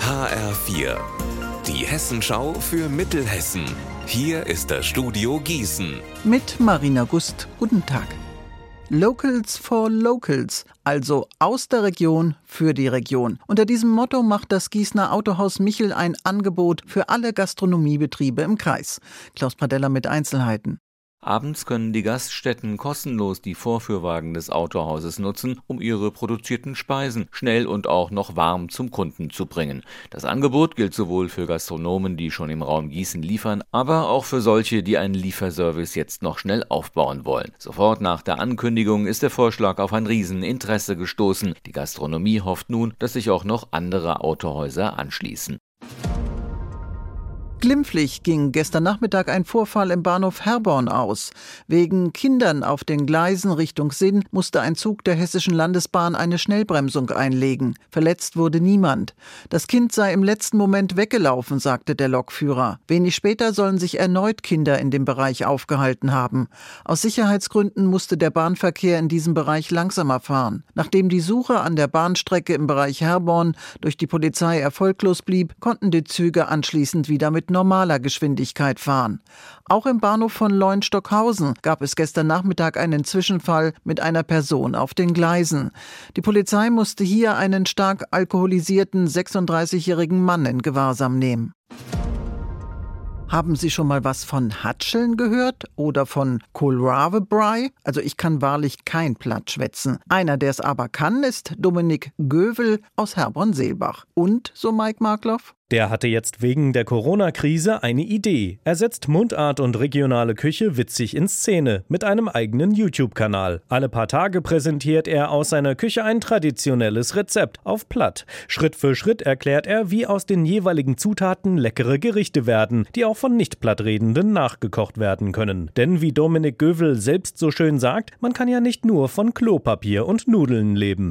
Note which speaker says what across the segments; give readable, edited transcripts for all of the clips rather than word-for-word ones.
Speaker 1: HR4, die Hessenschau für Mittelhessen. Hier ist das Studio Gießen.
Speaker 2: Mit Marina Gust. Guten Tag. Locals for Locals, also aus der Region für die Region. Unter diesem Motto macht das Gießener Autohaus Michel ein Angebot für alle Gastronomiebetriebe im Kreis. Klaus Pradella mit Einzelheiten.
Speaker 3: Abends können die Gaststätten kostenlos die Vorführwagen des Autohauses nutzen, um ihre produzierten Speisen schnell und auch noch warm zum Kunden zu bringen. Das Angebot gilt sowohl für Gastronomen, die schon im Raum Gießen liefern, aber auch für solche, die einen Lieferservice jetzt noch schnell aufbauen wollen. Sofort nach der Ankündigung ist der Vorschlag auf ein Rieseninteresse gestoßen. Die Gastronomie hofft nun, dass sich auch noch andere Autohäuser anschließen.
Speaker 2: Glimpflich ging gestern Nachmittag ein Vorfall im Bahnhof Herborn aus. Wegen Kindern auf den Gleisen Richtung Sinn musste ein Zug der Hessischen Landesbahn eine Schnellbremsung einlegen. Verletzt wurde niemand. Das Kind sei im letzten Moment weggelaufen, sagte der Lokführer. Wenig später sollen sich erneut Kinder in dem Bereich aufgehalten haben. Aus Sicherheitsgründen musste der Bahnverkehr in diesem Bereich langsamer fahren. Nachdem die Suche an der Bahnstrecke im Bereich Herborn durch die Polizei erfolglos blieb, konnten die Züge anschließend wieder mit normaler Geschwindigkeit fahren. Auch im Bahnhof von Leun-Stockhausen gab es gestern Nachmittag einen Zwischenfall mit einer Person auf den Gleisen. Die Polizei musste hier einen stark alkoholisierten 36-jährigen Mann in Gewahrsam nehmen. Haben Sie schon mal was von Hatscheln gehört oder von Kohlrabi? Also ich kann wahrlich kein Platt schwätzen. Einer, der es aber kann, ist Dominik Gövel aus Herborn-Seelbach. Und, so Mike Markloff?
Speaker 4: Der hatte jetzt wegen der Corona-Krise eine Idee. Er setzt Mundart und regionale Küche witzig in Szene mit einem eigenen YouTube-Kanal. Alle paar Tage präsentiert er aus seiner Küche ein traditionelles Rezept auf Platt. Schritt für Schritt erklärt er, wie aus den jeweiligen Zutaten leckere Gerichte werden, die auch von Nicht-Plattredenden nachgekocht werden können. Denn wie Dominik Gövel selbst so schön sagt, man kann ja nicht nur von Klopapier und Nudeln leben.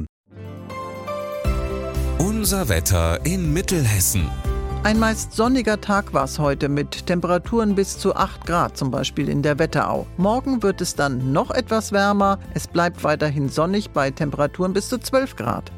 Speaker 1: Unser Wetter in Mittelhessen.
Speaker 2: Ein meist sonniger Tag war es heute mit Temperaturen bis zu 8 Grad, zum Beispiel in der Wetterau. Morgen wird es dann noch etwas wärmer. Es bleibt weiterhin sonnig bei Temperaturen bis zu 12 Grad.